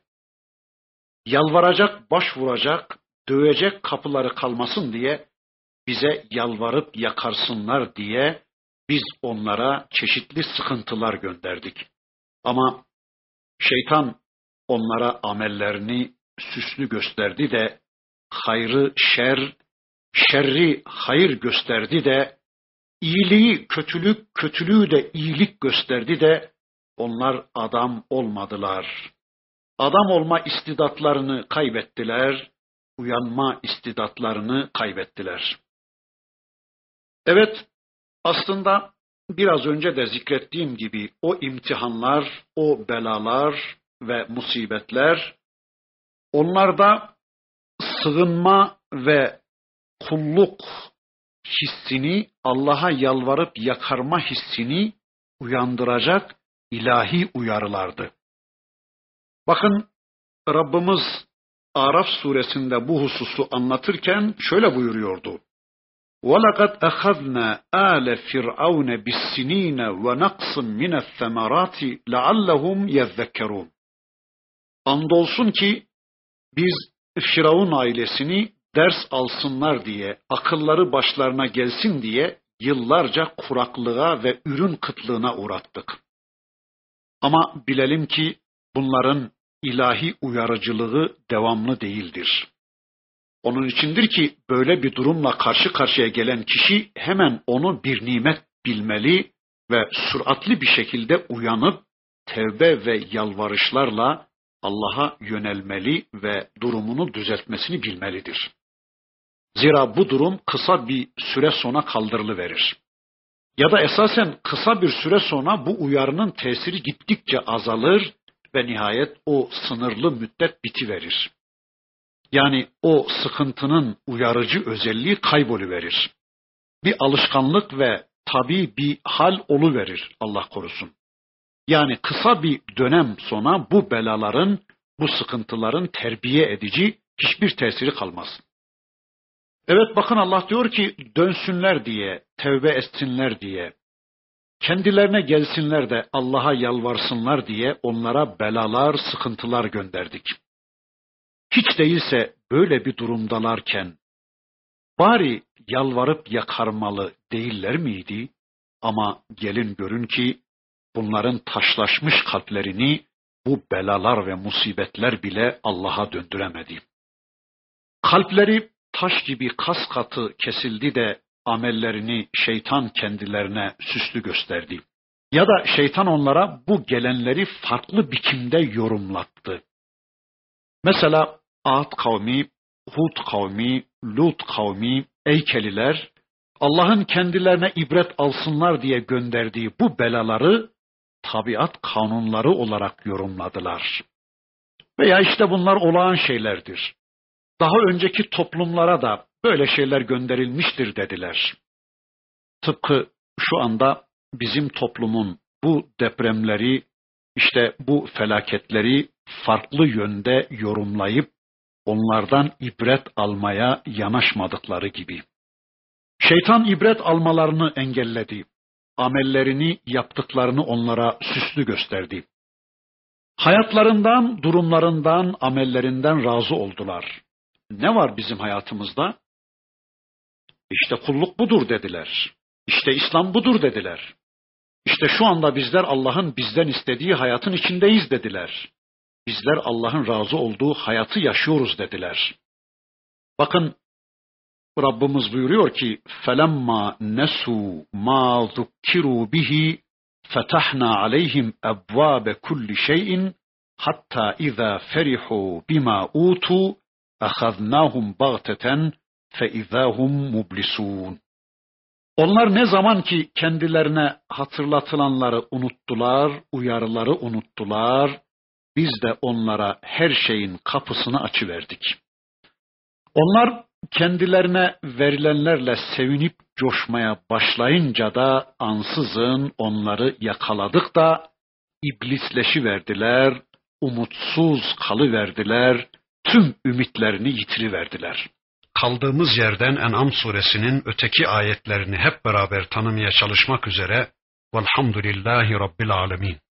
Yalvaracak, başvuracak, dövecek kapıları kalmasın diye bize yalvarıp yakarsınlar diye biz onlara çeşitli sıkıntılar gönderdik. Ama şeytan onlara amellerini süslü gösterdi de hayrı şer, şerri hayır gösterdi de iyiliği kötülük, kötülüğü de iyilik gösterdi de onlar adam olmadılar. Adam olma istidatlarını kaybettiler, uyanma istidatlarını kaybettiler. Evet, aslında biraz önce de zikrettiğim gibi o imtihanlar, o belalar ve musibetler onlarda sığınma ve kulluk hissini, Allah'a yalvarıp yakarma hissini uyandıracak ilahi uyarılardı. Bakın Rabbimiz Araf suresinde bu hususu anlatırken şöyle buyuruyordu. وَلَقَدْ أَخَذْنَا آلَ فِرْعَوْنَ بِالسِّنِينَ وَنَقْصٍ مِنَ الثَّمَرَاتِ لَعَلَّهُمْ يَذَّكَّرُونَ. Andolsun ki biz Firavun ailesini ders alsınlar diye, akılları başlarına gelsin diye yıllarca kuraklığa ve ürün kıtlığına uğrattık. Ama bilelim ki bunların ilahi uyarıcılığı devamlı değildir. Onun içindir ki böyle bir durumla karşı karşıya gelen kişi hemen onu bir nimet bilmeli ve süratli bir şekilde uyanıp tevbe ve yalvarışlarla Allah'a yönelmeli ve durumunu düzeltmesini bilmelidir. Zira bu durum kısa bir süre sonra kaldırılıverir. Ya da esasen kısa bir süre sonra bu uyarının tesiri gittikçe azalır ve nihayet o sınırlı müddet bitiverir. Yani o sıkıntının uyarıcı özelliği kayboluverir. Bir alışkanlık ve tabii bir hal oluverir, Allah korusun. Yani kısa bir dönem sonra bu belaların, bu sıkıntıların terbiye edici hiçbir tesiri kalmaz. Evet, bakın Allah diyor ki dönsünler diye, tevbe etsinler diye, kendilerine gelsinler de Allah'a yalvarsınlar diye onlara belalar, sıkıntılar gönderdik. Hiç değilse böyle bir durumdalarken bari yalvarıp yakarmalı değiller miydi? Ama gelin görün ki bunların taşlaşmış kalplerini bu belalar ve musibetler bile Allah'a döndüremedi. Kalpleri taş gibi kas katı kesildi de amellerini şeytan kendilerine süslü gösterdi. Ya da şeytan onlara bu gelenleri farklı biçimde yorumlattı. Mesela Ad kavmi, Hud kavmi, Lut kavmi, Eykeliler, Allah'ın kendilerine ibret alsınlar diye gönderdiği bu belaları tabiat kanunları olarak yorumladılar. Veya işte bunlar olağan şeylerdir. Daha önceki toplumlara da böyle şeyler gönderilmiştir dediler. Tıpkı şu anda bizim toplumun bu depremleri, işte bu felaketleri farklı yönde yorumlayıp onlardan ibret almaya yanaşmadıkları gibi. Şeytan ibret almalarını engelledi. Amellerini, yaptıklarını onlara süslü gösterdi. Hayatlarından, durumlarından, amellerinden razı oldular. Ne var bizim hayatımızda? İşte kulluk budur dediler. İşte İslam budur dediler. İşte şu anda bizler Allah'ın bizden istediği hayatın içindeyiz dediler. Bizler Allah'ın razı olduğu hayatı yaşıyoruz dediler. Bakın Rabbimiz buyuruyor ki فَلَمَّا نَسُوا مَا ذُكِّرُوا بِهِ فَتَحْنَا عَلَيْهِمْ أَبْوَابَ كُلِّ شَيْءٍ حَتَّى إِذَا فَرِحُوا بِمَا أُوتُوا أَخَذْنَاهُمْ بَغْتَةً فَإِذَا هُمْ مُبْلِسُونَ. Onlar ne zaman ki kendilerine hatırlatılanları unuttular, uyarıları unuttular, biz de onlara her şeyin kapısını açıverdik. Onlar kendilerine verilenlerle sevinip coşmaya başlayınca da ansızın onları yakaladık da iblisleşiverdiler, umutsuz kalıverdiler, tüm ümitlerini yitiriverdiler. Kaldığımız yerden En'am suresinin öteki ayetlerini hep beraber tanımaya çalışmak üzere Velhamdülillahi Rabbil Alemin.